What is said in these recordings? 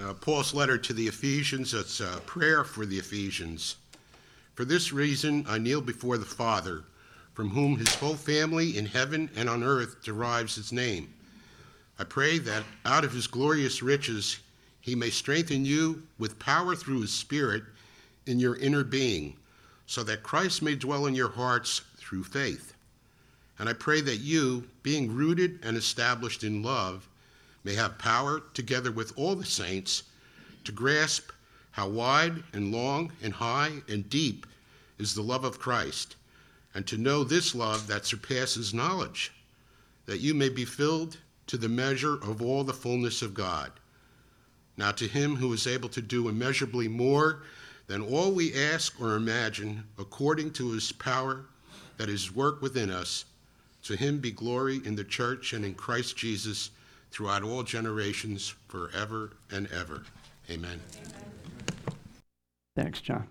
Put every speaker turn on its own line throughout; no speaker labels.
Paul's letter to the Ephesians. It's a prayer for the Ephesians. For this reason, I kneel before the Father, from whom his whole family in heaven and on earth derives its name. I pray that out of his glorious riches, he may strengthen you with power through his Spirit in your inner being, so that Christ may dwell in your hearts through faith. And I pray that you, being rooted and established in love, may have power, together with all the saints, to grasp how wide and long and high and deep is the love of Christ, and to know this love that surpasses knowledge, that you may be filled to the measure of all the fullness of God. Now to him who is able to do immeasurably more than all we ask or imagine, according to his power that is worked within us, to him be glory in the church and in Christ Jesus throughout all generations, forever and ever. Amen.
Thanks, John.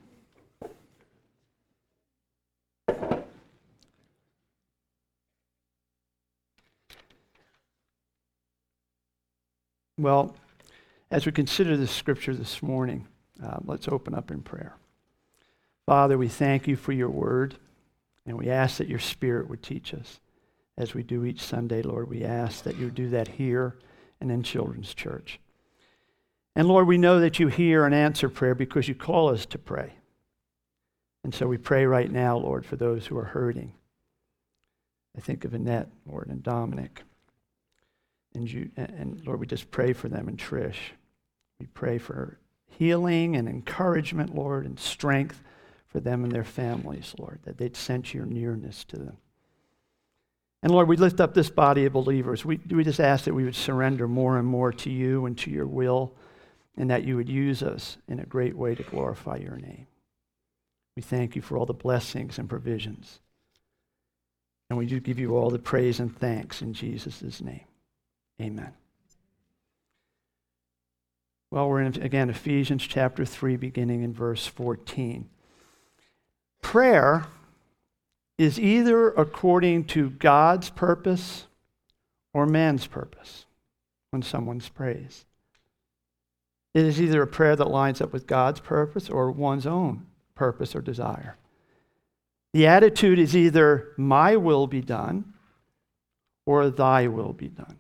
Well, as we consider this scripture this morning, let's open up in prayer. Father, we thank you for your word, and we ask that your Spirit would teach us. As we do each Sunday, Lord, we ask that you do that here and in Children's Church. And Lord, we know that you hear and answer prayer because you call us to pray. And so we pray right now, Lord, for those who are hurting. I think of Annette, Lord, and Dominic. And Lord, we just pray for them and Trish. We pray for healing and encouragement, Lord, and strength for them and their families, Lord, that they'd sense your nearness to them. And Lord, we lift up this body of believers. We just ask that we would surrender more and more to you and to your will, and that you would use us in a great way to glorify your name. We thank you for all the blessings and provisions. And we do give you all the praise and thanks in Jesus' name. Amen. Well, we're in, again, Ephesians chapter 3, beginning in verse 14. Prayer is either according to God's purpose or man's purpose when someone prays. It is either a prayer that lines up with God's purpose or one's own purpose or desire. The attitude is either my will be done or thy will be done.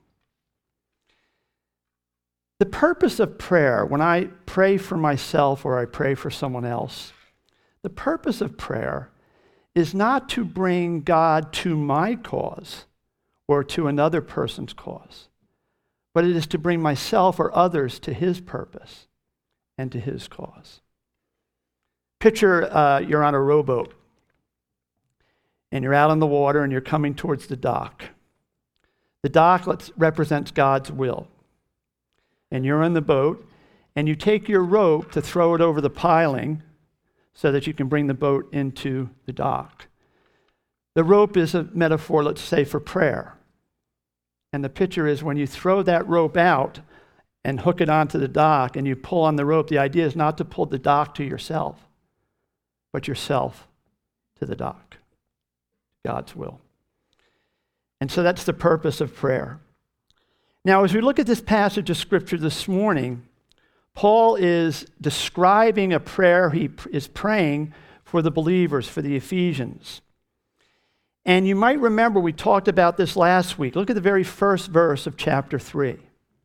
The purpose of prayer, when I pray for myself or I pray for someone else, the purpose of prayer is not to bring God to my cause or to another person's cause, but it is to bring myself or others to his purpose and to his cause. Picture you're on a rowboat and you're out on the water and you're coming towards the dock. The dock represents God's will. And you're in the boat and you take your rope to throw it over the piling so that you can bring the boat into the dock. The rope is a metaphor, let's say, for prayer. And the picture is when you throw that rope out and hook it onto the dock and you pull on the rope, the idea is not to pull the dock to yourself, but yourself to the dock. God's will. And so that's the purpose of prayer. Now, as we look at this passage of Scripture this morning, Paul is describing a prayer he is praying for the believers, for the Ephesians. And you might remember we talked about this last week. Look at the very first verse of chapter 3.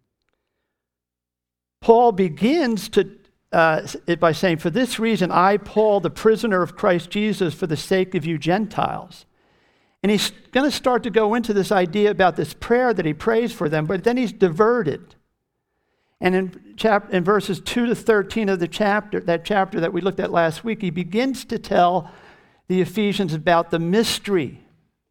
Paul begins it by saying, "For this reason, I, Paul, the prisoner of Christ Jesus, for the sake of you Gentiles." And he's going to start to go into this idea about this prayer that he prays for them, but then he's diverted. And in verses 2 to 13 of that chapter that we looked at last week, he begins to tell the Ephesians about the mystery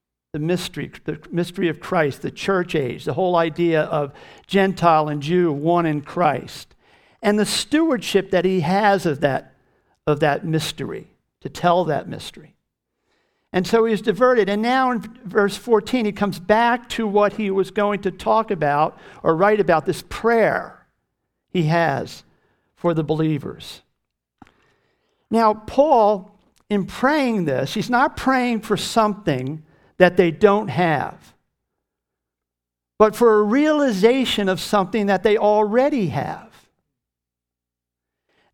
of Christ, the church age, the whole idea of Gentile and Jew, one in Christ, and the stewardship that he has of that mystery, to tell that mystery. And so he's diverted. And now in verse 14, he comes back to what he was going to talk about or write about, this prayer he has for the believers. Now, Paul, in praying this, he's not praying for something that they don't have, but for a realization of something that they already have.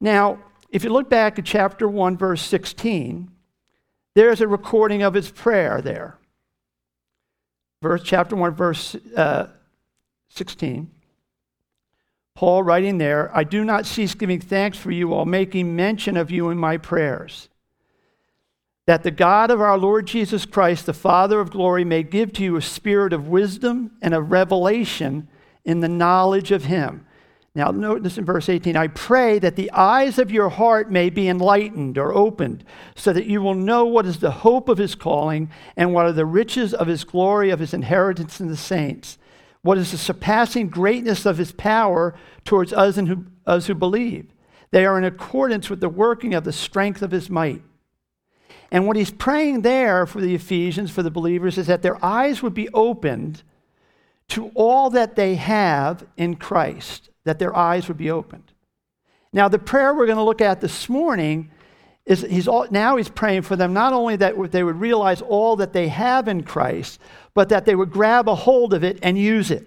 Now, if you look back at chapter 1, verse 16, there's a recording of his prayer there. Chapter 1, verse 16. Paul writing there, I do not cease giving thanks for you while making mention of you in my prayers, that the God of our Lord Jesus Christ, the Father of glory, may give to you a spirit of wisdom and of revelation in the knowledge of him. Now, notice in verse 18, I pray that the eyes of your heart may be enlightened or opened, so that you will know what is the hope of his calling and what are the riches of his glory, of his inheritance in the saints. What is the surpassing greatness of his power towards us and us who believe? They are in accordance with the working of the strength of his might. And what he's praying there for the Ephesians, for the believers, is that their eyes would be opened to all that they have in Christ, that their eyes would be opened. Now, the prayer we're going to look at this morning is he's praying for them not only that they would realize all that they have in Christ, but that they would grab a hold of it and use it.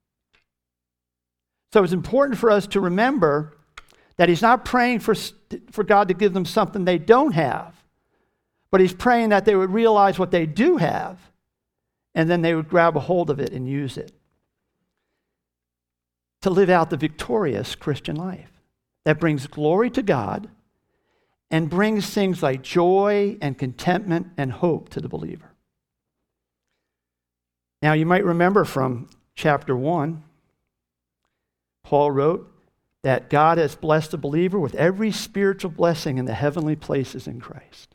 So it's important for us to remember that he's not praying for God to give them something they don't have, but he's praying that they would realize what they do have, and then they would grab a hold of it and use it to live out the victorious Christian life that brings glory to God and brings things like joy and contentment and hope to the believer. Now, you might remember from chapter 1, Paul wrote that God has blessed the believer with every spiritual blessing in the heavenly places in Christ.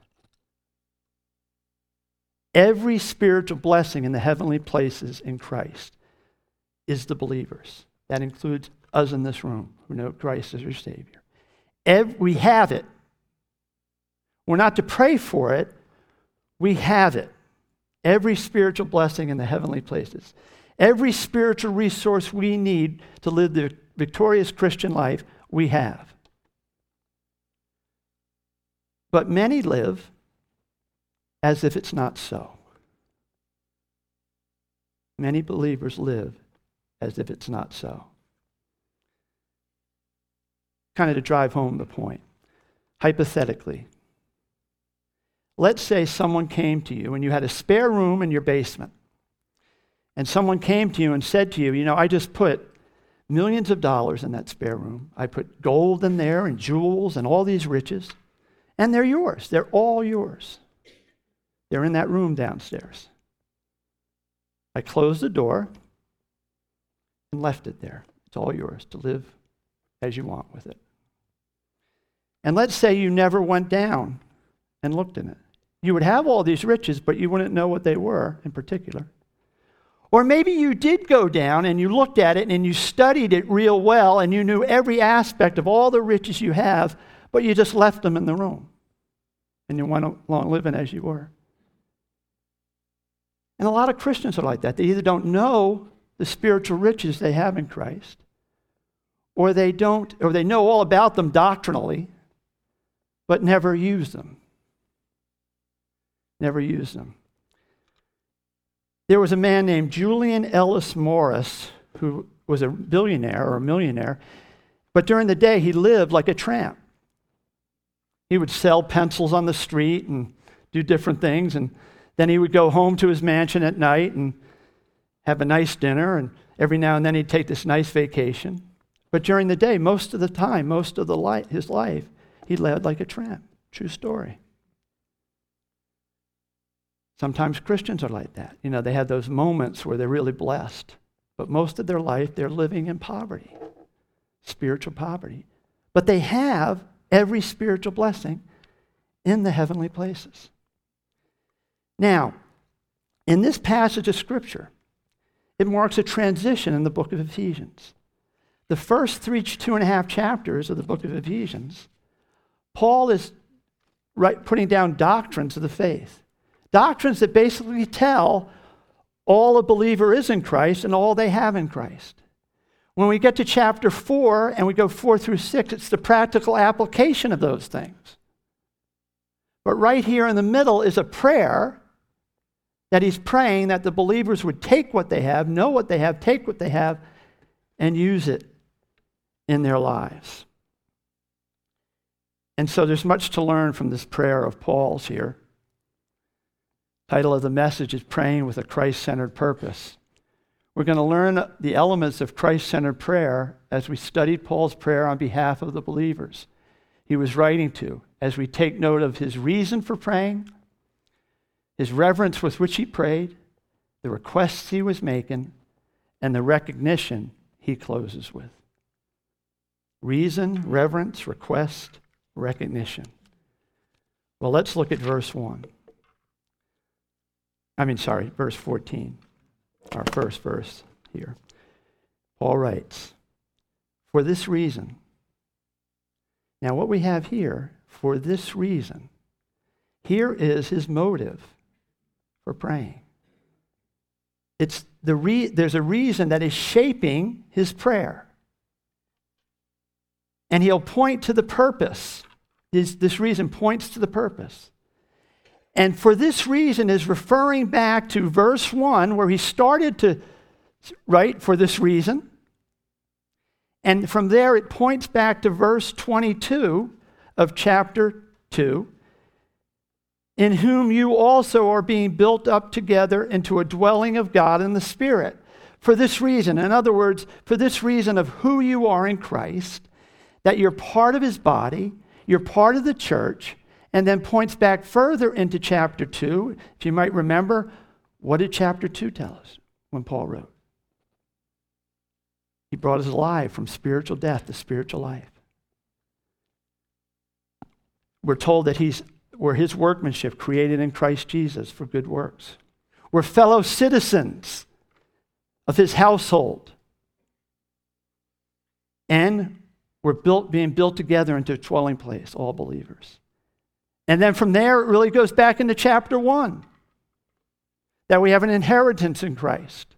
Every spiritual blessing in the heavenly places in Christ is the believers. That includes us in this room who know Christ as our Savior. We have it. We're not to pray for it. We have it. Every spiritual blessing in the heavenly places. Every spiritual resource we need to live the victorious Christian life, we have. But many live as if it's not so. Many believers live as if it's not so. Kind of to drive home the point. Hypothetically, let's say someone came to you and you had a spare room in your basement. And someone came to you and said to you, I just put millions of dollars in that spare room. I put gold in there and jewels and all these riches. And they're yours. They're all yours. They're in that room downstairs. I closed the door and left it there. It's all yours to live as you want with it. And let's say you never went down and looked in it. You would have all these riches, but you wouldn't know what they were in particular. Or maybe you did go down and you looked at it and you studied it real well and you knew every aspect of all the riches you have, but you just left them in the room and you went along living as you were. And a lot of Christians are like that. They either don't know the spiritual riches they have in Christ, or they know all about them doctrinally, but never use them. Never use them. There was a man named Julian Ellis Morris who was a billionaire or a millionaire, but during the day he lived like a tramp. He would sell pencils on the street and do different things, and then he would go home to his mansion at night and have a nice dinner, and every now and then he'd take this nice vacation. But during the day, most of the time, his life, he led like a tramp. True story. Sometimes Christians are like that. They have those moments where they're really blessed. But most of their life, they're living in poverty, spiritual poverty. But they have every spiritual blessing in the heavenly places. Now, in this passage of Scripture, it marks a transition in the book of Ephesians. The first 2.5 chapters of the book of Ephesians, Paul is putting down doctrines of the faith. Doctrines that basically tell all a believer is in Christ and all they have in Christ. When we get to chapter 4 and we go 4 through 6, it's the practical application of those things. But right here in the middle is a prayer that he's praying that the believers would take what they have, know what they have, take what they have, and use it in their lives. And so there's much to learn from this prayer of Paul's here. Title of the message is Praying with a Christ-Centered Purpose. We're going to learn the elements of Christ-centered prayer as we studied Paul's prayer on behalf of the believers he was writing to, as we take note of his reason for praying, his reverence with which he prayed, the requests he was making, and the recognition he closes with. Reason, reverence, request, recognition. Well, let's look at verse 14, our first verse here. Paul writes, for this reason. Now, what we have here, for this reason, here is his motive for praying. There's a reason that is shaping his prayer. And he'll point to the purpose. This reason points to the purpose. And for this reason is referring back to verse 1, where he started to write for this reason. And from there it points back to verse 22 of chapter 2, in whom you also are being built up together into a dwelling of God in the Spirit. For this reason, in other words, for this reason of who you are in Christ, that you're part of his body, you're part of the church, and then points back further into chapter 2. If you might remember, what did chapter 2 tell us when Paul wrote? He brought us alive from spiritual death to spiritual life. We're told that we're his workmanship created in Christ Jesus for good works. We're fellow citizens of his household. And we're being built together into a dwelling place, all believers. And then from there, it really goes back into chapter 1, that we have an inheritance in Christ,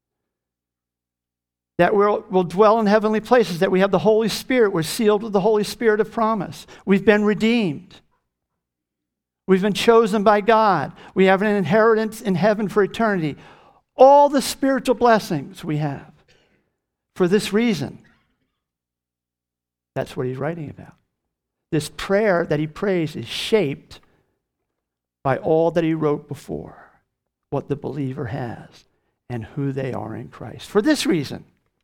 that we'll dwell in heavenly places, that we have the Holy Spirit. We're sealed with the Holy Spirit of promise. We've been redeemed. We've been chosen by God. We have an inheritance in heaven for eternity. All the spiritual blessings we have. For this reason, that's what he's writing about. This prayer that he prays is shaped by all that he wrote before, what the believer has and who they are in Christ. For this reason,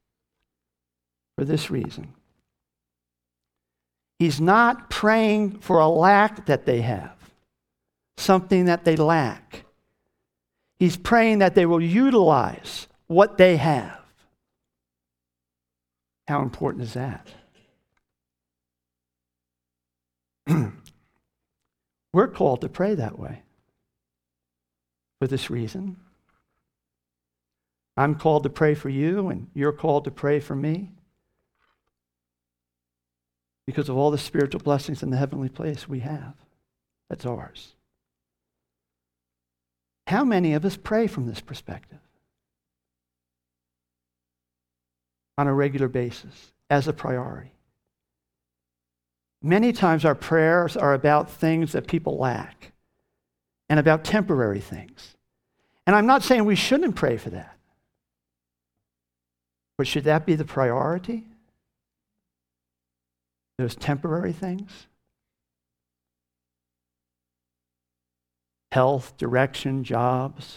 he's not praying for a lack that they have, something that they lack. He's praying that they will utilize what they have. How important is that? We're called to pray that way. For this reason, I'm called to pray for you, and you're called to pray for me. Because of all the spiritual blessings in the heavenly place we have. That's ours. How many of us pray from this perspective? On a regular basis, as a priority. Many times our prayers are about things that people lack and about temporary things. And I'm not saying we shouldn't pray for that. But should that be the priority? Those temporary things? Health, direction, jobs.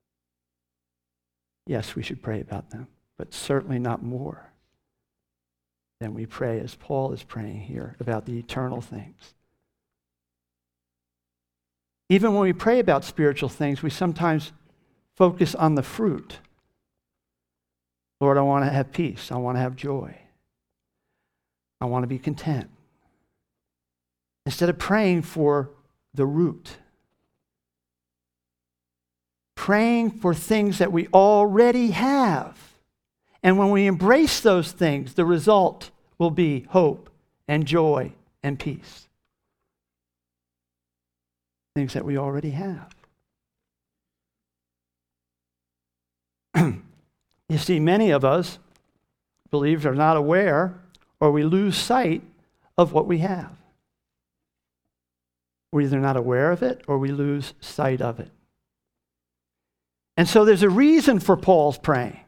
Yes, we should pray about them, but certainly not more than we pray, as Paul is praying here, about the eternal things. Even when we pray about spiritual things, we sometimes focus on the fruit. Lord, I want to have peace. I want to have joy. I want to be content. Instead of praying for the root. Praying for things that we already have. And when we embrace those things, the result will be hope and joy and peace. Things that we already have. You see, many of us, believers, are not aware, or we lose sight of what we have. We're either not aware of it, or we lose sight of it. And so there's a reason for Paul's praying.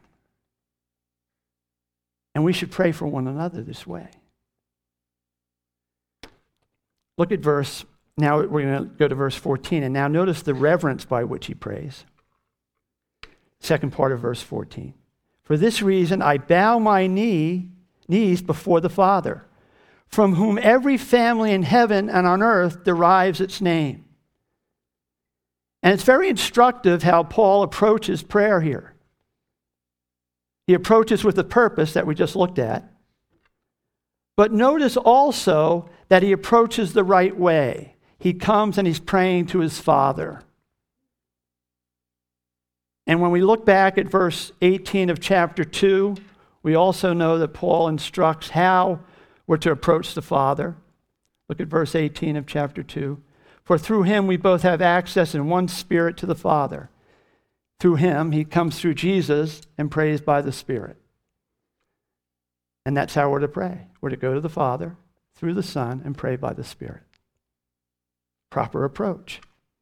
And we should pray for one another this way. Look at now we're going to go to verse 14, and now notice the reverence by which he prays. Second part of verse 14. For this reason I bow my knees before the Father, from whom every family in heaven and on earth derives its name. And it's very instructive how Paul approaches prayer here. He approaches with the purpose that we just looked at. But notice also that he approaches the right way. He comes and he's praying to his Father. And when we look back at verse 18 of chapter 2, we also know that Paul instructs how we're to approach the Father. Look at verse 18 of chapter 2. For through him we both have access in one Spirit to the Father. Through him, he comes through Jesus and prays by the Spirit. And that's how we're to pray. We're to go to the Father through the Son and pray by the Spirit. Proper approach.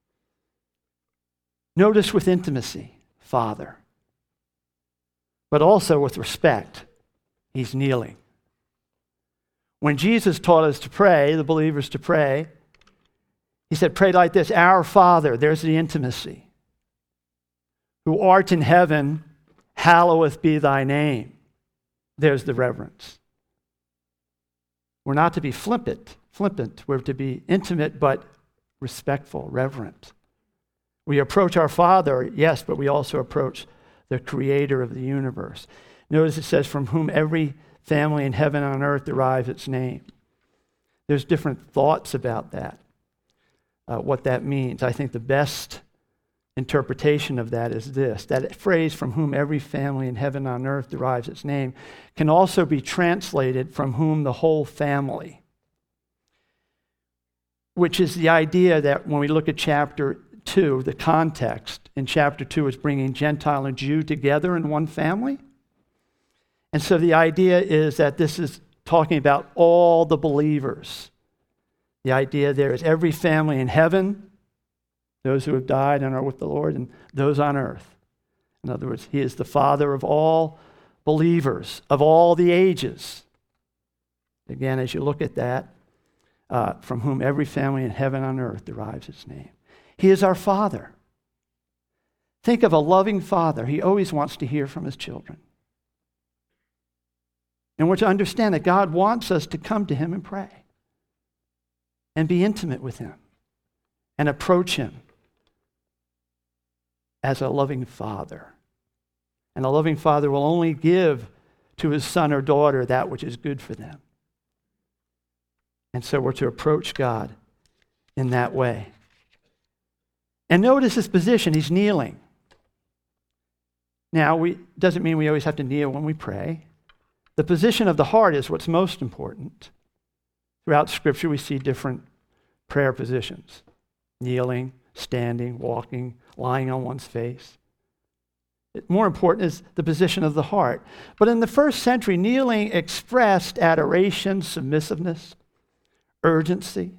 Notice with intimacy, Father. But also with respect, he's kneeling. When Jesus taught us to pray, the believers to pray, he said, pray like this, Our Father, there's the intimacy, who art in heaven, hallowed be thy name. There's the reverence. We're not to be flippant. We're to be intimate but respectful, reverent. We approach our Father, yes, but we also approach the Creator of the universe. Notice it says, from whom every family in heaven and on earth derives its name. There's different thoughts about that, what that means. I think the best interpretation of that is this, that phrase, from whom every family in heaven and on earth derives its name, can also be translated from whom the whole family, which is the idea that when we look at chapter 2, the context in chapter 2 is bringing Gentile and Jew together in one family. And so the idea is that this is talking about all the believers. The idea there is every family in heaven, those who have died and are with the Lord, and those on earth. In other words, he is the Father of all believers, of all the ages. Again, as you look at that, from whom every family in heaven and on earth derives its name. He is our Father. Think of a loving Father. He always wants to hear from his children. And we're to understand that God wants us to come to him and pray and be intimate with him and approach him as a loving Father. And a loving Father will only give to his son or daughter that which is good for them. And so we're to approach God in that way. And notice his position. He's kneeling. Now, doesn't mean we always have to kneel when we pray. The position of the heart is what's most important. Throughout Scripture, we see different prayer positions. Kneeling, standing, walking, lying on one's face. More important is the position of the heart. But in the first century, kneeling expressed adoration, submissiveness, urgency.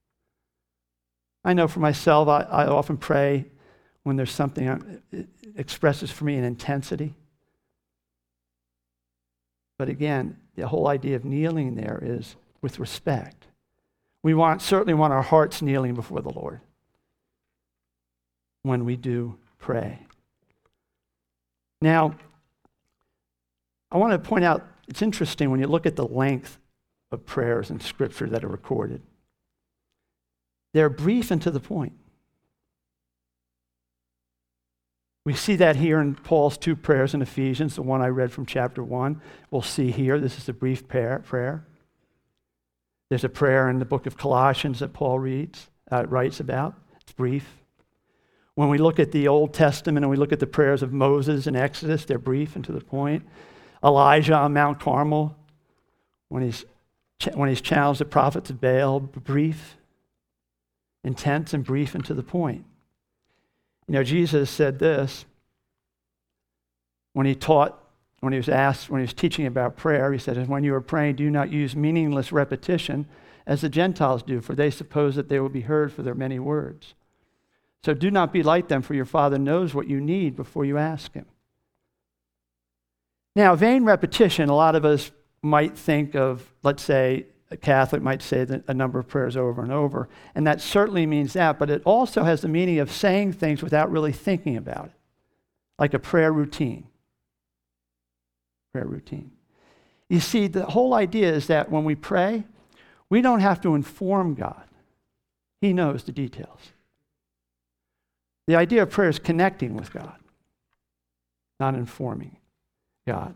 I know for myself, I often pray when there's something it expresses for me an intensity. But again, the whole idea of kneeling there is with respect. We certainly want our hearts kneeling before the Lord when we do pray. Now, I want to point out, it's interesting when you look at the length of prayers in Scripture that are recorded. They're brief and to the point. We see that here in Paul's 2 prayers in Ephesians, the one I read from chapter 1. We'll see here, this is a brief prayer. There's a prayer in the book of Colossians that Paul writes about. It's brief. When we look at the Old Testament and we look at the prayers of Moses in Exodus, they're brief and to the point. Elijah on Mount Carmel, when he's challenged the prophets of Baal, brief, intense and brief and to the point. You know, Jesus said this when he was teaching about prayer. He said, when you are praying, do not use meaningless repetition as the Gentiles do, for they suppose that they will be heard for their many words. So do not be like them, for your Father knows what you need before you ask him. Now, vain repetition, a lot of us might think of, let's say, a Catholic might say a number of prayers over and over. And that certainly means that, but it also has the meaning of saying things without really thinking about it, like a prayer routine. Prayer routine. You see, the whole idea is that when we pray, we don't have to inform God. He knows the details. The idea of prayer is connecting with God, not informing God.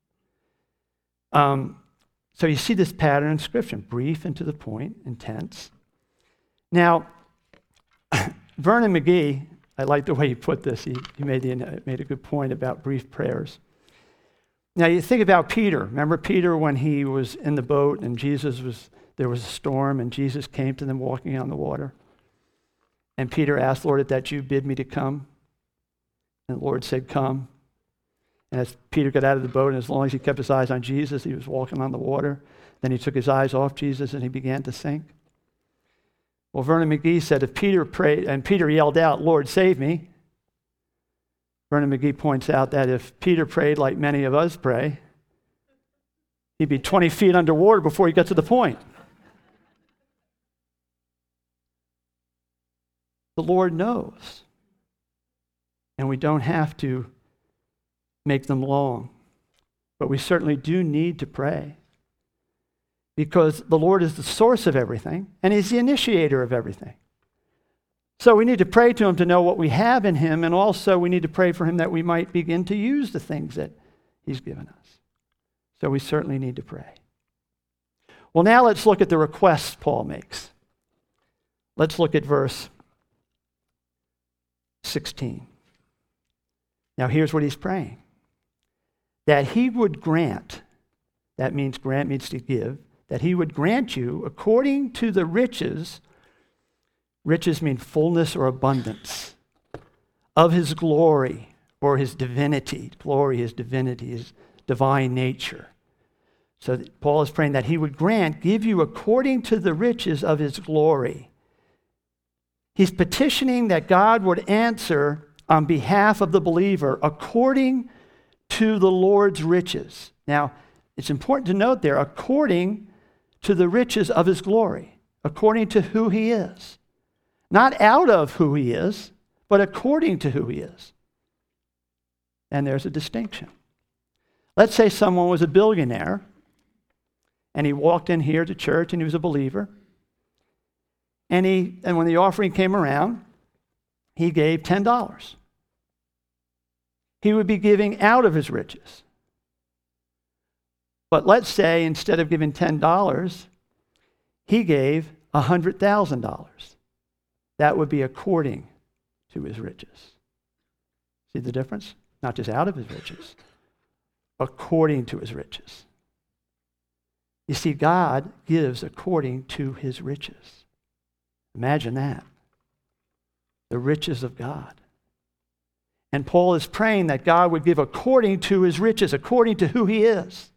So you see this pattern in Scripture, brief and to the point, intense. Now, Vernon McGee, I like the way he put this. He made a good point about brief prayers. Now you think about Peter. Remember Peter when he was in the boat and there was a storm and Jesus came to them walking on the water? And Peter asked, Lord, if that you bid me to come? And the Lord said, come. And as Peter got out of the boat, and as long as he kept his eyes on Jesus, he was walking on the water. Then he took his eyes off Jesus and he began to sink. Well, Vernon McGee said, if Peter prayed, and Peter yelled out, Lord, save me. Vernon McGee points out that if Peter prayed like many of us pray, he'd be 20 feet underwater before he got to the point. The Lord knows. And we don't have to make them long. But we certainly do need to pray. Because the Lord is the source of everything, and He's the initiator of everything. So we need to pray to Him to know what we have in Him, and also we need to pray for Him that we might begin to use the things that He's given us. So we certainly need to pray. Well, now let's look at the requests Paul makes. Let's look at verse 16. Now here's what he's praying. That He would grant, that means grant means to give, that He would grant you according to the riches mean fullness or abundance, of His glory or His divinity. Glory, His divinity, His divine nature. So Paul is praying that He would give you according to the riches of His glory. He's petitioning that God would answer on behalf of the believer according to the Lord's riches. Now, it's important to note there, according to the riches of His glory, according to who He is. Not out of who He is, but according to who He is. And there's a distinction. Let's say someone was a billionaire, and he walked in here to church, and he was a believer. And when the offering came around, he gave $10. He would be giving out of his riches. But let's say instead of giving $10, he gave $100,000. That would be according to his riches. See the difference? Not just out of his riches, according to his riches. You see, God gives according to His riches. Imagine that. The riches of God. And Paul is praying that God would give according to His riches, according to who He is.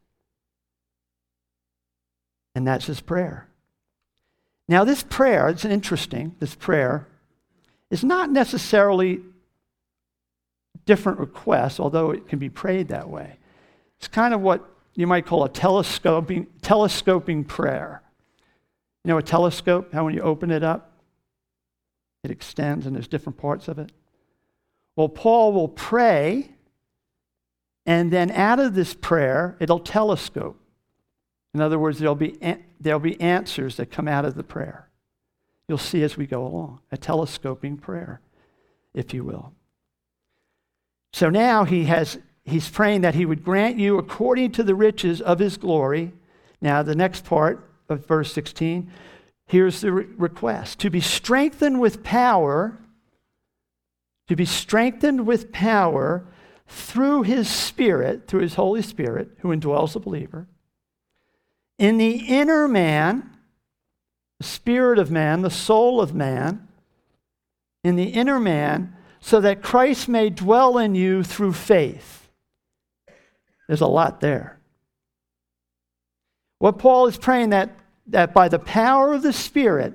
And that's his prayer. Now this prayer, it's interesting, this prayer is not necessarily different requests, although it can be prayed that way. It's kind of what you might call a telescoping prayer. You know a telescope, how when you open it up, it extends and there's different parts of it? Well, Paul will pray, and then out of this prayer, it'll telescope. In other words, there'll be answers that come out of the prayer. You'll see as we go along, a telescoping prayer, if you will. So now he's praying that He would grant you according to the riches of His glory. Now the next part of verse 16, here's the request. To be strengthened with power through His Spirit, through His Holy Spirit, who indwells the believer, in the inner man, the spirit of man, the soul of man, in the inner man, so that Christ may dwell in you through faith. There's a lot there. What Paul is praying that by the power of the Spirit,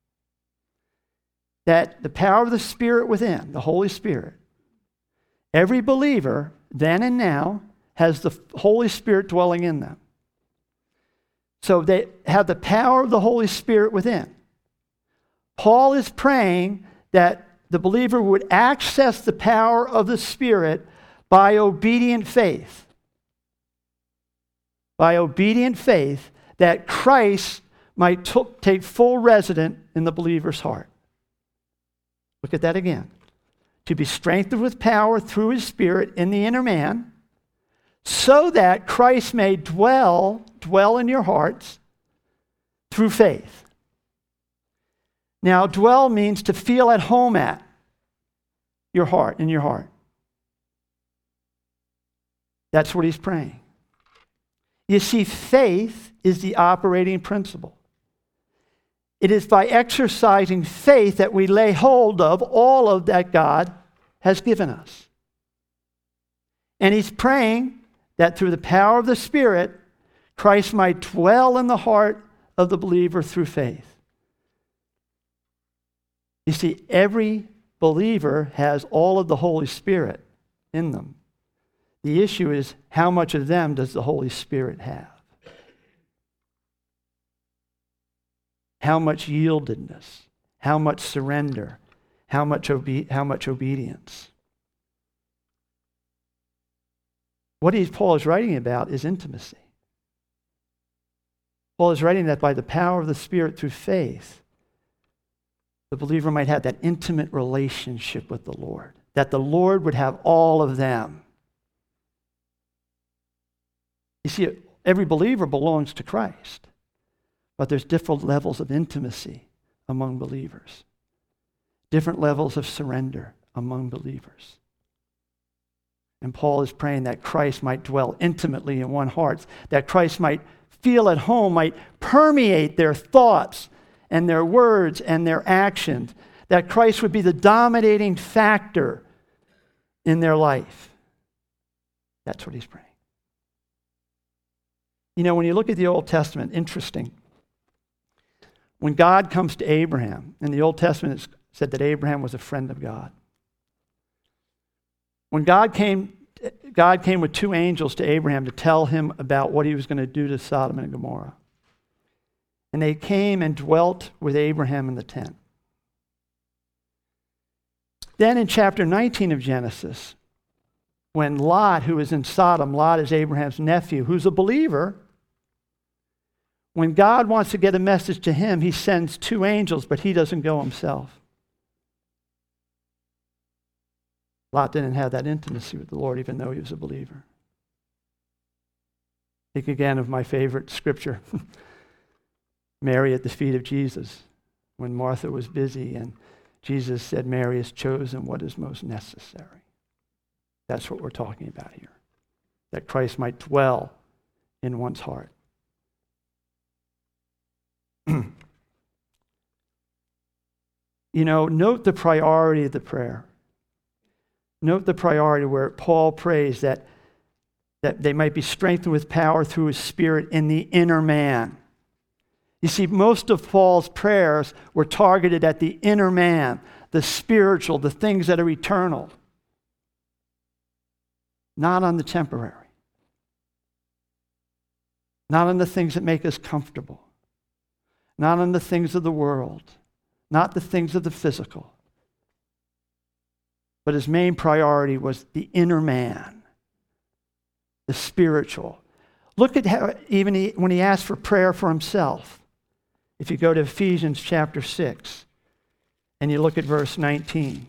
that the power of the Spirit within, the Holy Spirit, every believer, then and now, has the Holy Spirit dwelling in them. So they have the power of the Holy Spirit within. Paul is praying that the believer would access the power of the Spirit by obedient faith. By obedient faith, that Christ might take full residence in the believer's heart. Look at that again. To be strengthened with power through his Spirit in the inner man, so that Christ may dwell in your hearts through faith. Now, dwell means to feel at home at your heart, in your heart. That's what he's praying. You see, faith is the operating principle. It is by exercising faith that we lay hold of all of that God has given us. And he's praying that through the power of the Spirit, Christ might dwell in the heart of the believer through faith. You see, every believer has all of the Holy Spirit in them. The issue is, how much of them does the Holy Spirit have? How much yieldedness? How much surrender? How much obedience? What Paul is writing about is intimacy. Paul is writing that by the power of the Spirit through faith, the believer might have that intimate relationship with the Lord, that the Lord would have all of them. You see, every believer belongs to Christ, but there's different levels of intimacy among believers, different levels of surrender among believers. And Paul is praying that Christ might dwell intimately in one's hearts, that Christ might feel at home, might permeate their thoughts and their words and their actions, that Christ would be the dominating factor in their life. That's what he's praying. You know, when you look at the Old Testament, interesting. When God comes to Abraham, in the Old Testament it said that Abraham was a friend of God. When God came with two angels to Abraham to tell him about what he was going to do to Sodom and Gomorrah. And they came and dwelt with Abraham in the tent. Then in chapter 19 of Genesis, when Lot, who is in Sodom, Lot is Abraham's nephew, who's a believer, when God wants to get a message to him, he sends two angels, but he doesn't go himself. Lot didn't have that intimacy with the Lord, even though he was a believer. Think again of my favorite scripture. Mary at the feet of Jesus, when Martha was busy, and Jesus said, Mary has chosen what is most necessary. That's what we're talking about here. That Christ might dwell in one's heart. You know, note the priority of the prayer. Note the priority where Paul prays that they might be strengthened with power through his Spirit in the inner man. You see, most of Paul's prayers were targeted at the inner man, the spiritual, the things that are eternal, not on the temporary, not on the things that make us comfortable, not on the things of the world, not the things of the physical. But his main priority was the inner man, the spiritual. Look at how even when he asked for prayer for himself. If you go to Ephesians chapter 6 and you look at verse 19.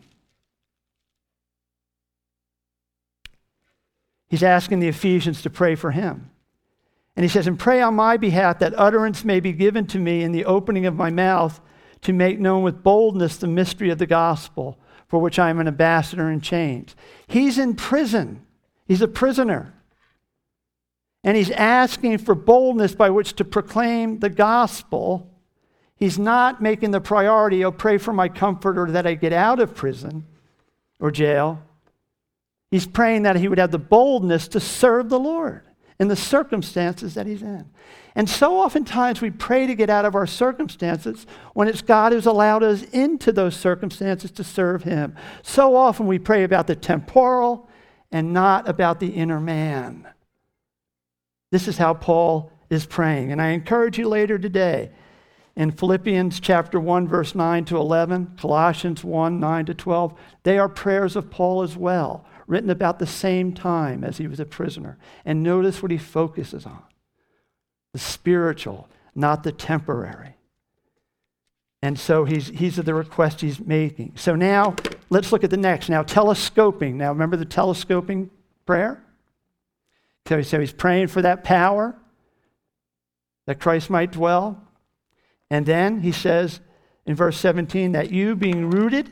He's asking the Ephesians to pray for him. And he says, and pray on my behalf that utterance may be given to me in the opening of my mouth to make known with boldness the mystery of the gospel, for which I am an ambassador in chains. He's in prison. He's a prisoner. And he's asking for boldness by which to proclaim the gospel. He's not making the priority, oh, pray for my comfort or that I get out of prison or jail. He's praying that he would have the boldness to serve the Lord in the circumstances that he's in. And so oftentimes we pray to get out of our circumstances when it's God who's allowed us into those circumstances to serve him. So often we pray about the temporal and not about the inner man. This is how Paul is praying. And I encourage you later today, in Philippians chapter 1, verse 9 to 11, Colossians 1, 9 to 12, they are prayers of Paul as well, written about the same time as he was a prisoner. And notice what he focuses on: the spiritual, not the temporary. And so these are the requests he's making. So now, let's look at the next. Now, telescoping. Now, remember the telescoping prayer? So he's praying for that power, that Christ might dwell. And then he says in verse 17 that you being rooted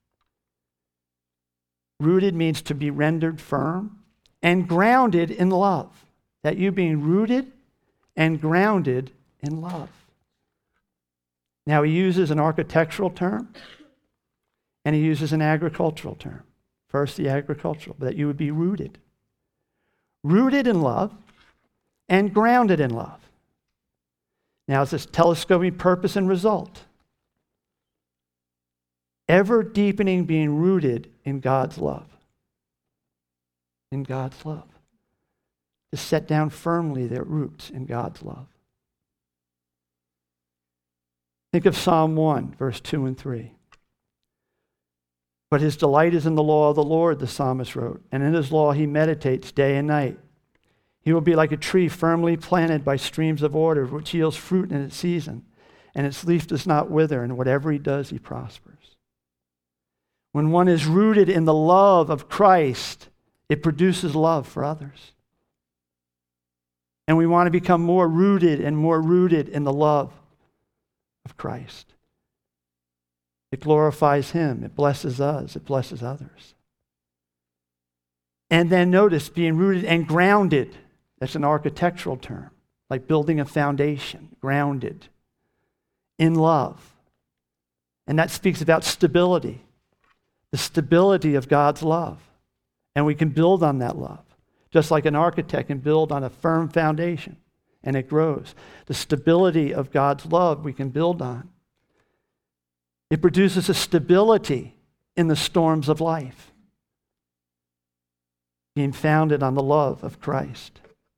means to be rendered firm, and grounded in love. That you being rooted and grounded in love. Now he uses an architectural term and he uses an agricultural term. First the agricultural, that you would be rooted. Rooted in love and grounded in love. Now it's this telescoping purpose and result. Ever deepening being rooted in God's love. In God's love. To set down firmly their roots in God's love. Think of Psalm 1, verse 2 and 3. But his delight is in the law of the Lord, the psalmist wrote, and in his law he meditates day and night. He will be like a tree firmly planted by streams of water, which yields fruit in its season, and its leaf does not wither, and whatever he does, he prospers. When one is rooted in the love of Christ, it produces love for others. And we want to become more rooted and more rooted in the love of Christ. It glorifies him. It blesses us. It blesses others. And then notice, being rooted and grounded. That's an architectural term, like building a foundation, grounded in love. And that speaks about stability, the stability of God's love. And we can build on that love, just like an architect can build on a firm foundation, and it grows. The stability of God's love we can build on. It produces a stability in the storms of life, being founded on the love of Christ.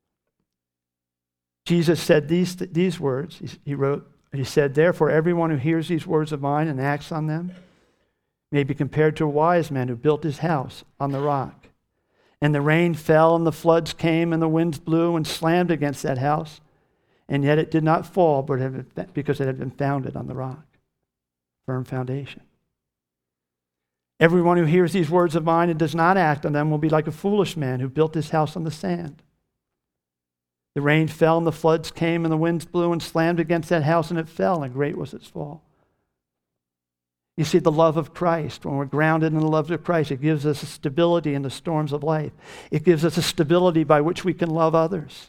Jesus said these words. He said, therefore, everyone who hears these words of mine and acts on them may be compared to a wise man who built his house on the rock. And the rain fell, and the floods came, and the winds blew and slammed against that house. And yet it did not fall, because it had been founded on the rock. Firm foundation. Everyone who hears these words of mine and does not act on them will be like a foolish man who built his house on the sand. The rain fell, and the floods came, and the winds blew and slammed against that house, and it fell, and great was its fall. You see, the love of Christ, when we're grounded in the love of Christ, it gives us a stability in the storms of life. It gives us a stability by which we can love others.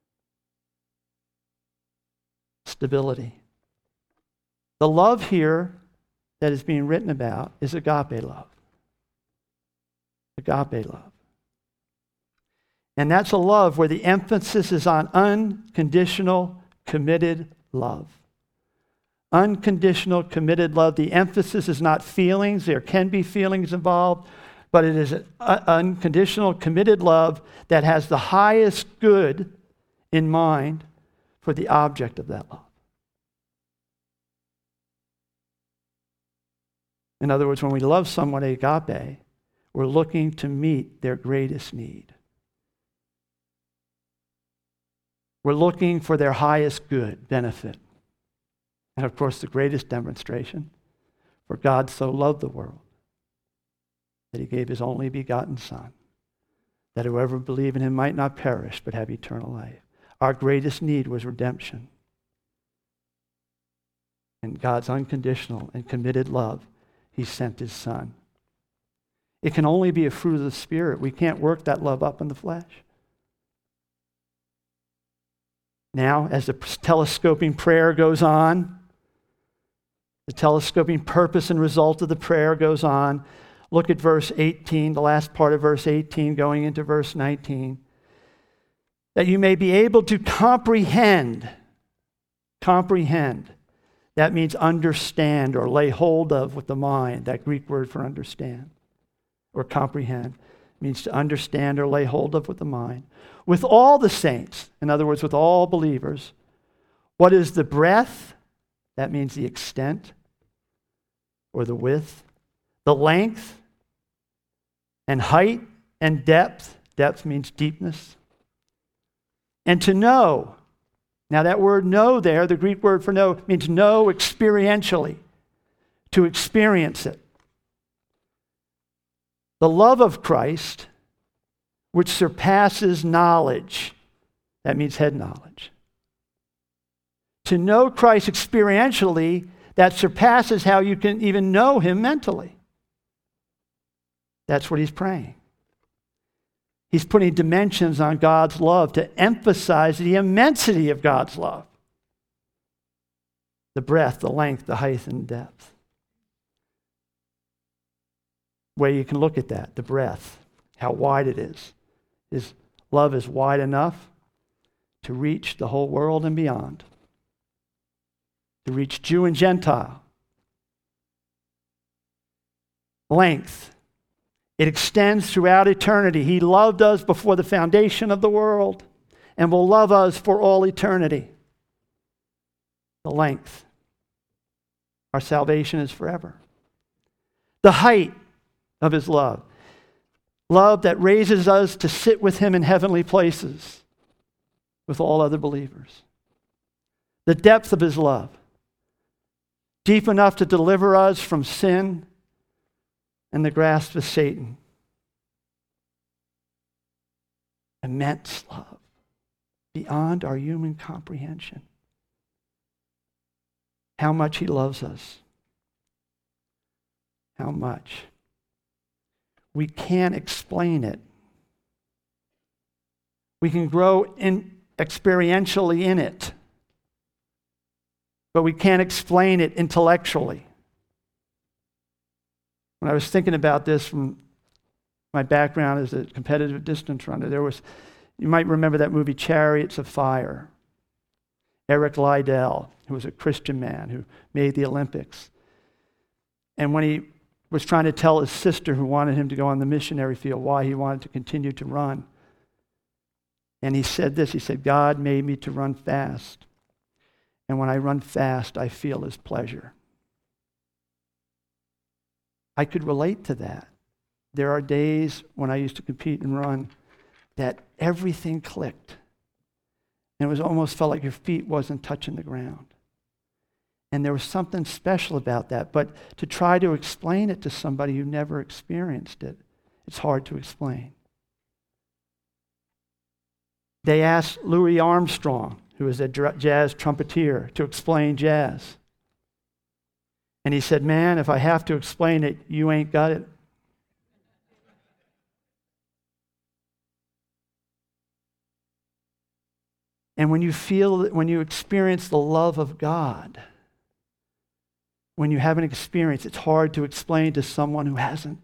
Stability. The love here that is being written about is agape love. Agape love. And that's a love where the emphasis is on unconditional, committed love. Unconditional, committed love. The emphasis is not feelings. There can be feelings involved, but it is an unconditional, committed love that has the highest good in mind for the object of that love. In other words, when we love someone agape, we're looking to meet their greatest need. We're looking for their highest good, benefit. And of course, the greatest demonstration, for God so loved the world that he gave his only begotten Son, that whoever believed in him might not perish, but have eternal life. Our greatest need was redemption. And God's unconditional and committed love, he sent his Son. It can only be a fruit of the Spirit. We can't work that love up in the flesh. Now, as the telescoping prayer goes on, the telescoping purpose and result of the prayer goes on. Look at verse 18, the last part of verse 18 going into verse 19. That you may be able to comprehend. Comprehend. That means understand or lay hold of with the mind, that Greek word for understand or comprehend. means to understand or lay hold of with the mind. With all the saints, in other words, with all believers, what is the breadth? That means the extent or the width, the length and height and depth. Depth means deepness. And to know. Now that word know there, the Greek word for know, means know experientially, to experience it. The love of Christ, which surpasses knowledge. That means head knowledge. To know Christ experientially, that surpasses how you can even know him mentally. That's what he's praying. He's putting dimensions on God's love to emphasize the immensity of God's love. The breadth, the length, the height, and depth. Way you can look at that, the breadth, how wide it is. His love is wide enough to reach the whole world and beyond. To reach Jew and Gentile. Length. It extends throughout eternity. He loved us before the foundation of the world and will love us for all eternity. The length. Our salvation is forever. The height of his love. Love that raises us to sit with him in heavenly places with all other believers. The depth of his love. Deep enough to deliver us from sin and the grasp of Satan. Immense love. Beyond our human comprehension. How much he loves us. How much. We can't explain it. We can grow experientially in it, but we can't explain it intellectually. When I was thinking about this from my background as a competitive distance runner, you might remember that movie Chariots of Fire. Eric Liddell, who was a Christian man who made the Olympics. And when he was trying to tell his sister who wanted him to go on the missionary field why he wanted to continue to run. And he said this, he said, God made me to run fast. And when I run fast, I feel his pleasure. I could relate to that. There are days when I used to compete and run that everything clicked. And it was almost felt like your feet wasn't touching the ground. And there was something special about that. But to try to explain it to somebody who never experienced it, it's hard to explain. They asked Louis Armstrong, who was a jazz trumpeter, to explain jazz. And he said, man, if I have to explain it, you ain't got it. And when you experience the love of God, when you have an experience, it's hard to explain to someone who hasn't.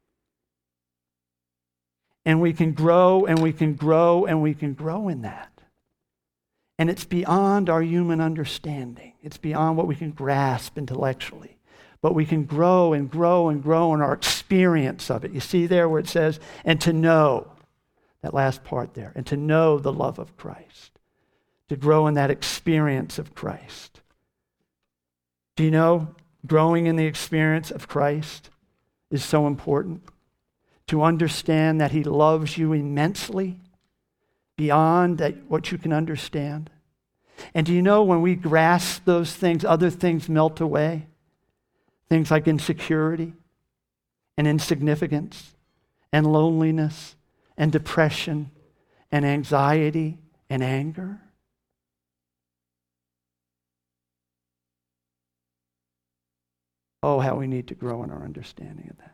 And we can grow and we can grow and we can grow in that. And it's beyond our human understanding. It's beyond what we can grasp intellectually. But we can grow and grow and grow in our experience of it. You see there where it says, and to know, that last part there, and to know the love of Christ. To grow in that experience of Christ. Do you know, growing in the experience of Christ is so important? To understand that he loves you immensely, beyond what you can understand. And do you know, when we grasp those things, other things melt away? Things like insecurity and insignificance and loneliness and depression and anxiety and anger. Oh, how we need to grow in our understanding of that.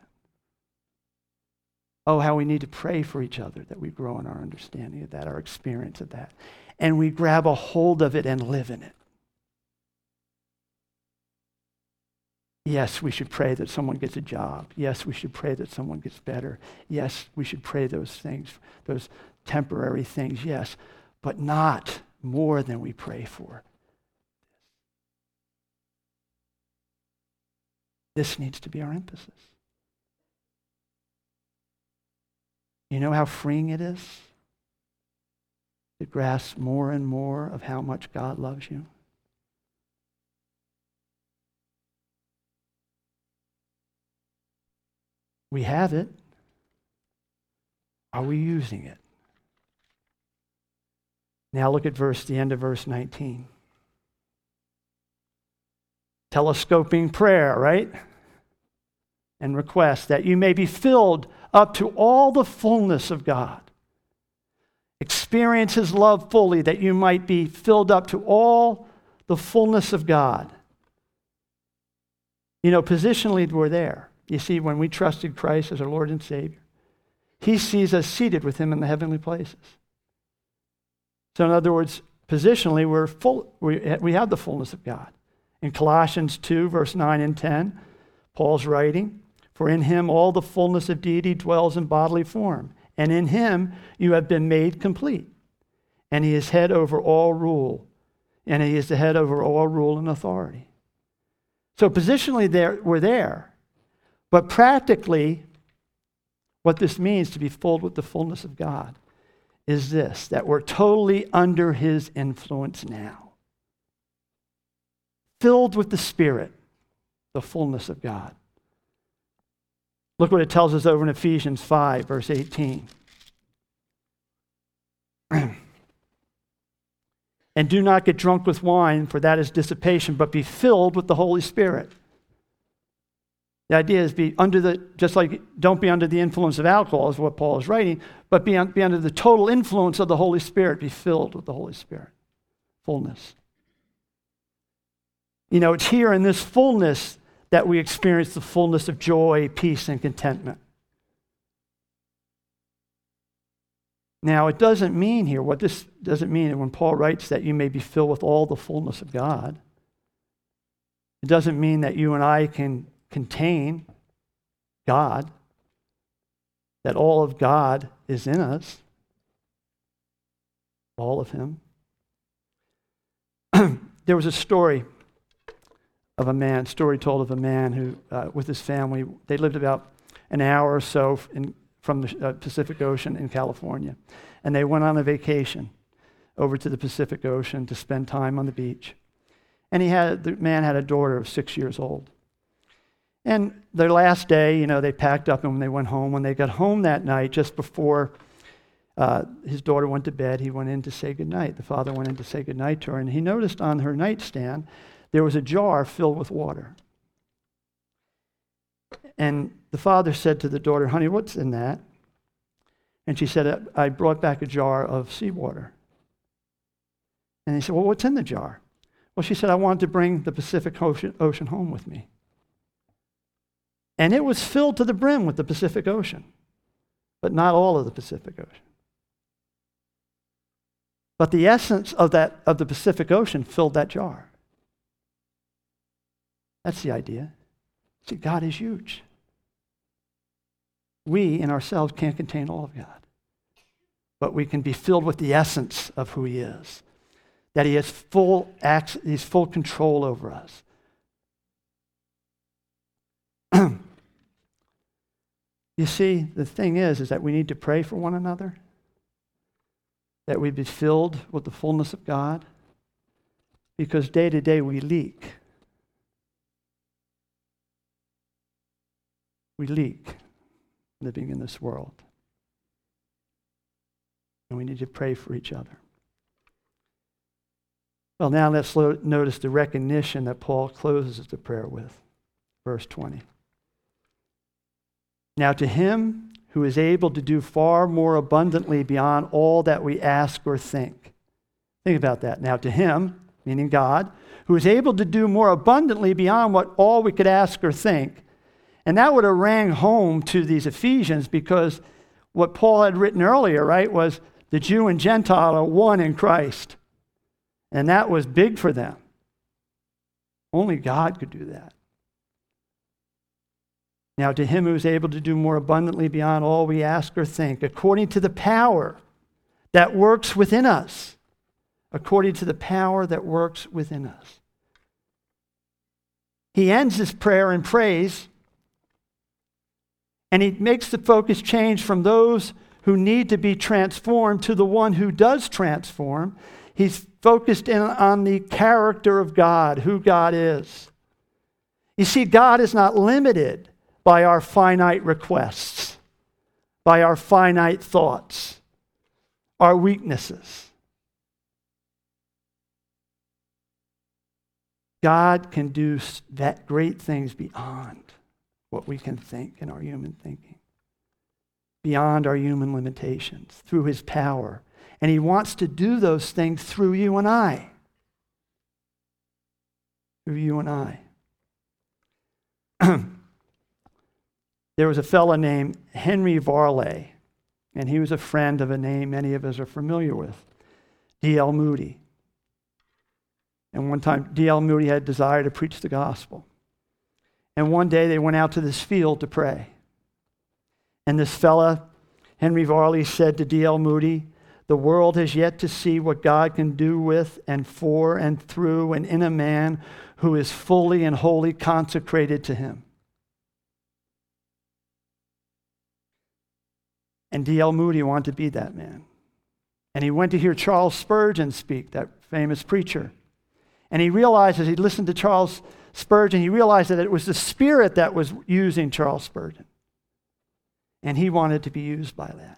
Oh, how we need to pray for each other that we grow in our understanding of that, our experience of that. And we grab a hold of it and live in it. Yes, we should pray that someone gets a job. Yes, we should pray that someone gets better. Yes, we should pray those things, those temporary things, yes, but not more than we pray for. This needs to be our emphasis. You know how freeing it is to grasp more and more of how much God loves you? We have it. Are we using it? Now look at the end of verse 19. Telescoping prayer, right? And request that you may be filled up to all the fullness of God. Experience his love fully, that you might be filled up to all the fullness of God. You know, positionally, we're there. You see, when we trusted Christ as our Lord and Savior, he sees us seated with him in the heavenly places. So in other words, positionally, we're full. We have the fullness of God. In Colossians 2, verse 9 and 10, Paul's writing, "For in him all the fullness of deity dwells in bodily form, and in him you have been made complete. And he is head over all rule, and he is the head over all rule and authority." So positionally, we're there. But practically, what this means to be filled with the fullness of God is this, that we're totally under his influence now. Filled with the Spirit, the fullness of God. Look what it tells us over in Ephesians 5, verse 18. "And do not get drunk with wine, for that is dissipation, but be filled with the Holy Spirit." The idea is don't be under the influence of alcohol, is what Paul is writing, but be under the total influence of the Holy Spirit. Be filled with the Holy Spirit. Fullness. You know, it's here in this fullness that we experience the fullness of joy, peace, and contentment. Now, it doesn't mean here, what this doesn't mean when Paul writes that you may be filled with all the fullness of God. It doesn't mean that you and I can contain God, that all of God is in us, all of him. There was a story told of a man who, with his family, they lived about an hour or so from the Pacific Ocean in California. And they went on a vacation over to the Pacific Ocean to spend time on the beach. And the man had a daughter of 6 years old. And their last day, they packed up and when they went home, when they got home that night, just before his daughter went to bed, he went in to say goodnight. The father went in to say goodnight to her, and he noticed on her nightstand there was a jar filled with water. And the father said to the daughter, "Honey, what's in that?" And she said, "I brought back a jar of seawater." And he said, "Well, what's in the jar?" Well, she said, "I wanted to bring the Pacific Ocean home with me." And it was filled to the brim with the Pacific Ocean, but not all of the Pacific Ocean. But the essence of the Pacific Ocean filled that jar. That's the idea. See, God is huge. We in ourselves can't contain all of God, but we can be filled with the essence of who he is, that he has he's full control over us. You see, the thing is that we need to pray for one another, that we be filled with the fullness of God, because day to day we leak. We leak living in this world. And we need to pray for each other. Well, now let's notice the recognition that Paul closes the prayer with. Verse 20. "Now to him who is able to do far more abundantly beyond all that we ask or think." Think about that. Now to him, meaning God, who is able to do more abundantly beyond all we could ask or think. And that would have rang home to these Ephesians, because what Paul had written earlier, right, was the Jew and Gentile are one in Christ. And that was big for them. Only God could do that. Now to him who is able to do more abundantly beyond all we ask or think, according to the power that works within us. According to the power that works within us. He ends his prayer in praise, and he makes the focus change from those who need to be transformed to the one who does transform. He's focused in on the character of God, who God is. You see, God is not limited by our finite requests, by our finite thoughts, our weaknesses. God can do that great things beyond what we can think in our human thinking, beyond our human limitations, through his power. And he wants to do those things through you and I. Through you and I. There was a fellow named Henry Varley, and he was a friend of a name many of us are familiar with, D.L. Moody. And one time, D.L. Moody had a desire to preach the gospel. And one day they went out to this field to pray. And this fella, Henry Varley, said to D.L. Moody, "The world has yet to see what God can do with and for and through and in a man who is fully and wholly consecrated to him." And D.L. Moody wanted to be that man. And he went to hear Charles Spurgeon speak, that famous preacher. And he realized, as he listened to Charles Spurgeon, he realized that it was the Spirit that was using Charles Spurgeon. And he wanted to be used by that.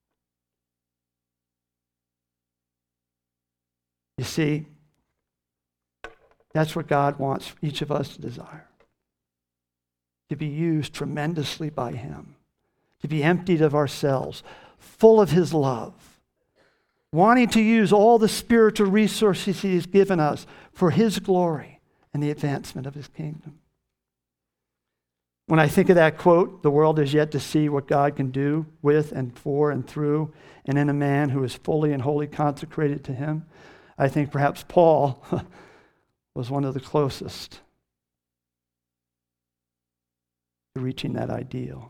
You see, that's what God wants each of us to desire. To be used tremendously by him. To be emptied of ourselves, full of his love. Wanting to use all the spiritual resources he has given us for his glory and the advancement of his kingdom. When I think of that quote, "The world has yet to see what God can do with and for and through and in a man who is fully and wholly consecrated to him," I think perhaps Paul was one of the closest to reaching that ideal.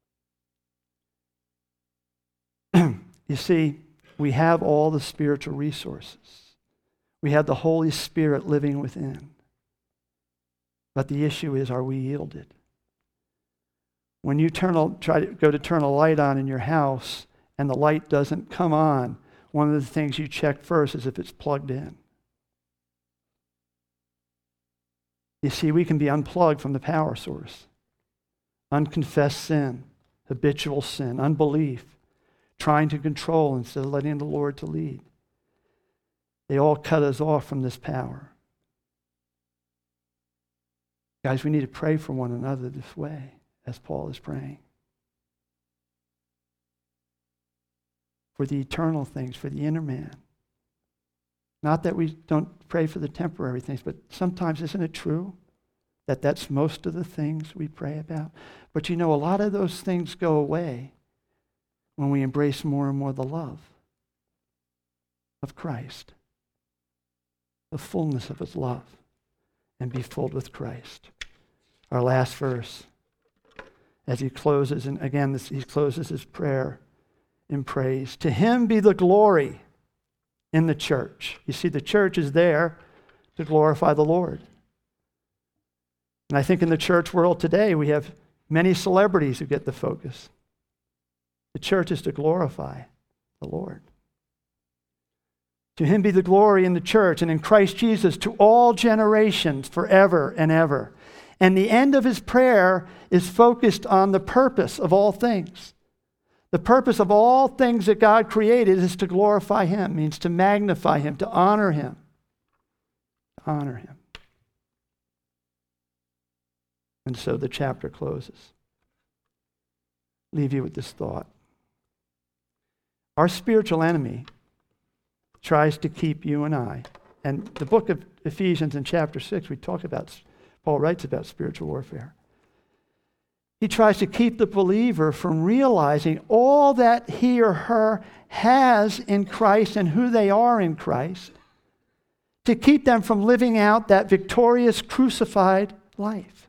You see, we have all the spiritual resources. We have the Holy Spirit living within. But the issue is, are we yielded? When you try to go to turn a light on in your house and the light doesn't come on, one of the things you check first is if it's plugged in. You see, we can be unplugged from the power source. Unconfessed sin, habitual sin, unbelief, trying to control instead of letting the Lord to lead. They all cut us off from this power. Guys, we need to pray for one another this way, as Paul is praying. For the eternal things, for the inner man. Not that we don't pray for the temporary things, but sometimes isn't it true that that's most of the things we pray about? But you know, a lot of those things go away when we embrace more and more the love of Christ, the fullness of his love, and be filled with Christ. Our last verse, as he closes, and again, he closes his prayer in praise. "To him be the glory in the church." You see, the church is there to glorify the Lord. And I think in the church world today, we have many celebrities who get the focus. The church is to glorify the Lord. To him be the glory in the church and in Christ Jesus to all generations forever and ever. And the end of his prayer is focused on the purpose of all things. The purpose of all things that God created is to glorify him, means to magnify him, to honor him. To honor him. And so the chapter closes. Leave you with this thought. Our spiritual enemy tries to keep you and I. And the book of Ephesians in chapter 6, Paul writes about spiritual warfare. He tries to keep the believer from realizing all that he or her has in Christ and who they are in Christ, to keep them from living out that victorious crucified life.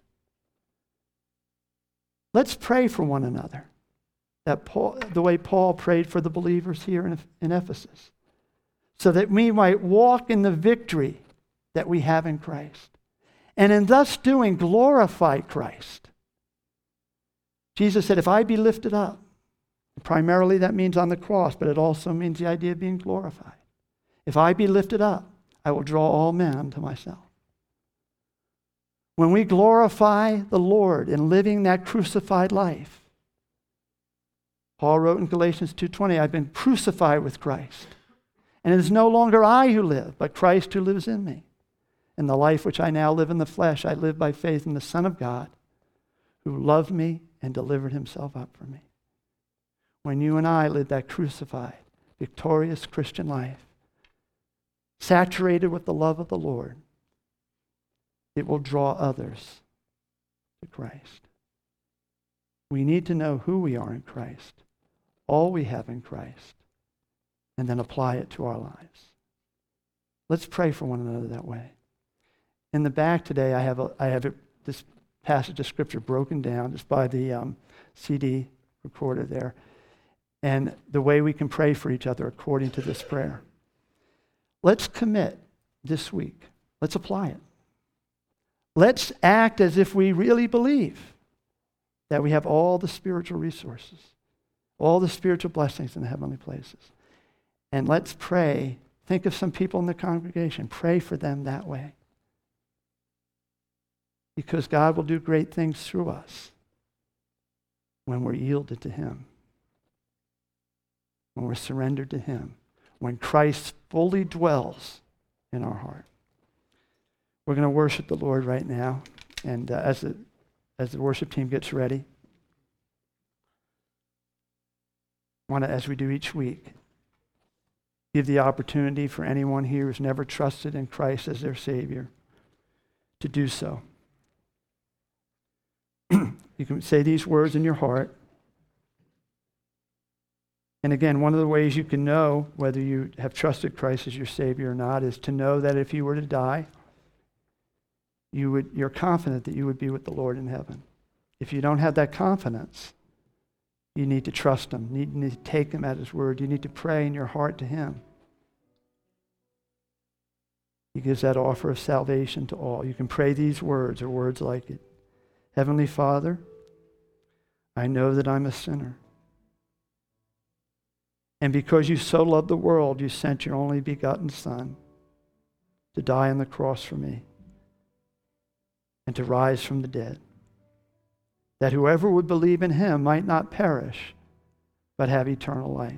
Let's pray for one another. The way Paul prayed for the believers here in Ephesus, so that we might walk in the victory that we have in Christ, and in thus doing glorify Christ. Jesus said, "If I be lifted up, Primarily that means on the cross, but it also means the idea of being glorified. If I be lifted up, I will draw all men unto myself. When we glorify the Lord in living that crucified life, Paul wrote in Galatians 2:20, I've been crucified with Christ. And it is no longer I who live, but Christ who lives in me. In the life which I now live in the flesh, I live by faith in the Son of God, who loved me and delivered himself up for me. When you and I live that crucified, victorious Christian life, saturated with the love of the Lord, it will draw others to Christ. We need to know who we are in Christ, all we have in Christ, and then apply it to our lives. Let's pray for one another that way. In the back today, I have this passage of Scripture broken down just by the CD recorder there, and the way we can pray for each other according to this prayer. Let's commit this week. Let's apply it. Let's act as if we really believe that we have all the spiritual resources, all the spiritual blessings in the heavenly places. And let's pray. Think of some people in the congregation. Pray for them that way. Because God will do great things through us when we're yielded to him, when we're surrendered to him, when Christ fully dwells in our heart. We're going to worship the Lord right now. And as the worship team gets ready, I want to, as we do each week, give the opportunity for anyone here who's never trusted in Christ as their Savior to do so. You can say these words in your heart. And again, one of the ways you can know whether you have trusted Christ as your Savior or not is to know that if you were to die, you're confident that you would be with the Lord in heaven. If you don't have that confidence, you need to trust him. You need to take him at his word. You need to pray in your heart to him. He gives that offer of salvation to all. You can pray these words or words like it. Heavenly Father, I know that I'm a sinner. And because you so loved the world, you sent your only begotten Son to die on the cross for me and to rise from the dead, that whoever would believe in him might not perish, but have eternal life.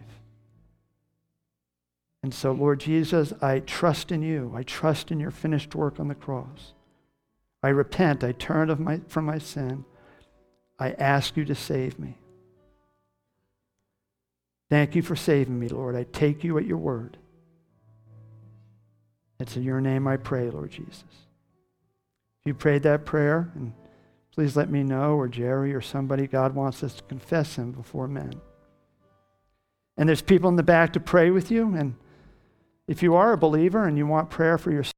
And so, Lord Jesus, I trust in you. I trust in your finished work on the cross. I repent. I turn from my sin. I ask you to save me. Thank you for saving me, Lord. I take you at your word. It's in your name I pray, Lord Jesus. If you prayed that prayer, and please let me know, or Jerry or somebody, God wants us to confess him before men. And there's people in the back to pray with you. And if you are a believer and you want prayer for yourself,